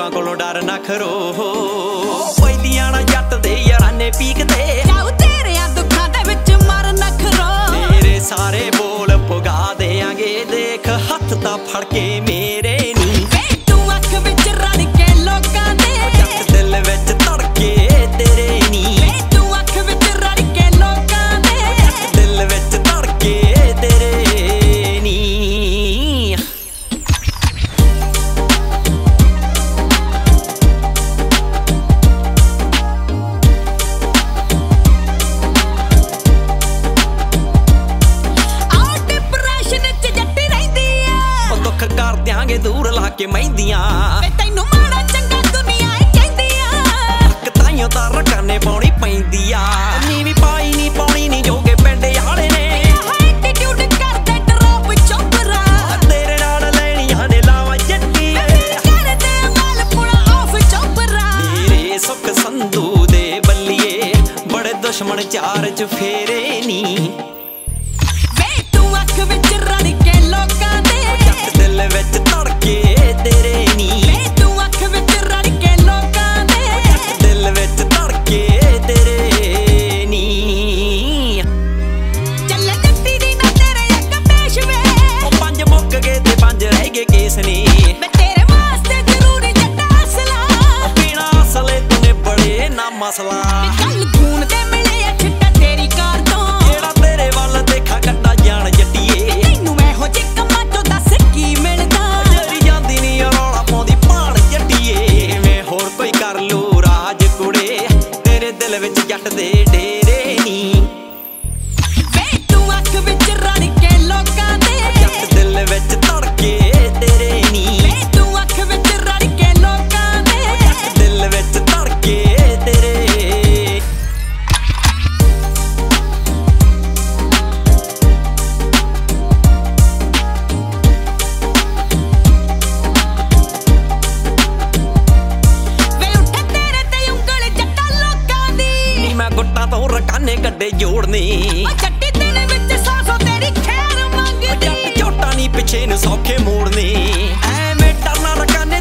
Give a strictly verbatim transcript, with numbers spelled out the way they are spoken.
ਲੋਕਾਂ ਕੋਲੋਂ ਡਰ ਨਾ ਖਰੋ ਪੈਂਦੀਆਂ ਨਾ ਜੱਟ ਦੇ ਯਾਰਾਨੇ ਪੀਕਦੇ ਜਾਉ ਤੇਰਿਆਂ ਦੁੱਖਾਂ ਦੇ ਵਿੱਚ ਮਰ ਨਾ ਖਰੋ ਤੇਰੇ ਸਾਰੇ ਬੋਲ ਪੁਗਾ ਦੇਾਂਗੇ ਦੇਖ ਹੱਥ ਤਾਂ ਫੜ ਕੇ ਮੇਰੇ ਨੀ ਵੇ ਤੂੰ ਅੱਖ ਵਿੱਚ ਰੜ ਕੇ ਲੋਕਾਂ ਦੇ ਜੱਟ ਦਿਲ ਵਿੱਚ ਧੜਕੇ ਤੇਰੇ ਨੀ ਵੇ ਤੂੰ ਅੱਖ ਵਿੱਚ ਰੜ ਕੇ ਲੋਕਾਂ ਦੇ ਜੱਟ ਦਿਲ ਵਿੱਚ ਧੜਕੇ ਤੇਰੇ ਨੀ ਕਰ ਦਿਆਂਗੇ ਦੂਰ ਲਾ ਕੇ ਮਹਿੰਦੀਆਂ ਵੇ ਤੈਨੂੰ ਮਾੜਾ ਚੰਗਾ ਦੁਨੀਆ ਏ ਕਹਿੰਦੀ ਆ ਅੱਕ ਤਾਈਓ ਤਾਂ ਰਕਾਨੇ ਪਾਉਣੀ ਪੈਂਦੀ ਆ ਨੀ ਵੀ ਪਾਈ ਨੀ ਪਾਉਣੀ ਨੀ ਜੋਗੇ ਪਿੰਡ ਵਾਲੇ ਨੇ ਐਟੀਟਿਊਡ ਕਰਦੇ ਡਰੋਪ ਚੋਪਰਾ ਤੇਰੇ ਨਾਲ ਲੈਣੀਆਂ ਨੇ ਲਾਵਾਂ ਜੱਟੀਏ ਕਰਦੇ ਮਾਲ ਪੁਣਾ ਆਫ ਚੋਪਰਾ ਤੇਰੇ ਸੁੱਖ ਸੰਧੂ ਦੇ ਬੱਲੀਏ ਬੜੇ ਦੁਸ਼ਮਣ ਚਾਰ ਚ ਫੇਰੇ ਨੀ ਵੇ ਤੂੰ ਅੱਖ ਵਿੱਚ ਰੜ ਕੇ ਲੋਕਾਂ ਦੇ ਦਿਲ ਵਿੱਚ ਧੜਕੇ ਤੇਰੇ ਨੀ ਵੇ ਤੂੰ ਅੱਖ ਵਿੱਚ ਰੜ ਕੇ ਲੋਕਾਂ ਦੇ ਦਿਲ ਵਿੱਚ ਧੜਕੇ ਤੇਰੇ ਨੀ ਚੱਲ ਜੱਟੀ ਦੀ ਨਾ ਤੇਰੇ ਇੱਕ ਪੇਸ਼ਵੇ ਉਹ ਪੰਜ ਮੁੱਕ ਗਏ ਤੇ ਪੰਜ ਰਹਿ ਗਏ ਕੇਸ ਨੇ ਮੈਂ ਤੇਰੇ ਵਾਸਤੇ ਜ਼ਰੂਰੀ ਜੱਟਾ ਅਸਲਾ ਪੀਣਾ ਅਸਲੇ ਤੂੰ ਬੜੇ ਨਾ ਮਸਲਾ ਕੱਲ ਖੂਨ ਦੇ ਮਿਲੇ ਆ ਛਿੱਟਾ ਤੇਰੀ ਕਾਰ ਤੋਂ ਜਿਹੜਾ ਤੇਰੇ ਵੱਲ ਦੇਖਾ ਕੱਟਾ ਜਾਣ ਜੱਟੀਏ ਤੈਨੂੰ ਮੈਂ ਹੋ ਜੇ ਕੰਮਾਂ ਤੋਂ ਦੱਸ ਕੀ ਮਿਲਦਾ ਜਿਹੜੀ ਜਾਂਦੀ ਨੀ ਰੌਲਾ ਪਾਉਂਦੀ ਭਾਣ ਜੱਟੀਏ ਮੈਂ ਹੋਰ ਕੋਈ ਕਰ ਲੂ ਰਾਜ ਕੁੜੇ ਤੇਰੇ ਦਿਲ ਵਿੱਚ ਜੱਟ ਦੇ ਡੇਰੇ ਨੀ ਵੇ ਤੂੰ ਅੱਖ ਵਿੱਚ ਰੜ ਕੇ ਲੋਕਾਂ ਦੇ ਜੱਟ ਦਿਲ ਵਿੱਚ ਧੜਕੇ ਤੇਰੇ ਨੀ ਵੇ ਤੂੰ ਅੱਖ ਵਿੱਚ ਰੜ ਕੇ ਲੋਕਾਂ ਦੇ ਜੱਟ ਦਿਲ ਵਿੱਚ ਧੜਕੇ ਤੇਰੇ ਮੈਂ ਗੁੱਟਾਂ ਤੋਂ ਰਕਾਨੇ ਗੱਡੇ ਜੋੜਨੇ ਜੱਟੀ ਦਿਲ ਵਿੱਚ ਸੌ ਸੌ ਤੇਰੀ ਖੈਰ ਮੰਗਦੀ ਜੱਟ ਝੋਟਾ ਨਹੀਂ ਪਿੱਛੇ ਨੂੰ ਸੌਖੇ ਮੋੜਨੇ ਐਵੇਂ ਟਰਨਾ ਰਕਾਨੇ